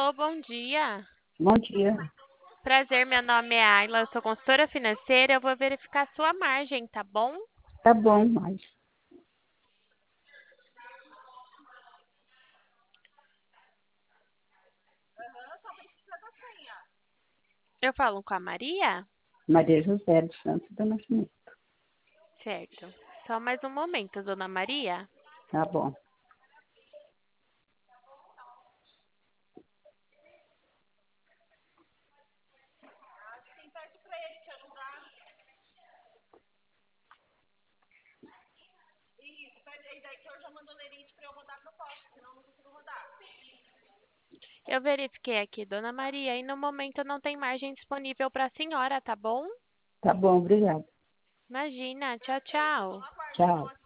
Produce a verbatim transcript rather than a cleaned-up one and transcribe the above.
Alô, bom dia. Bom dia. Prazer, meu nome é Ayla, eu sou consultora financeira. Eu vou verificar sua margem, tá bom? Tá bom, mas Eu falo com a Maria? Maria José dos Santos do Nascimento. Certo. Só mais um momento, dona Maria. Tá bom. Eu verifiquei aqui, dona Maria, e no momento não tem margem disponível para a senhora, tá bom? Tá bom, obrigada. Imagina, tchau, tchau. Tchau.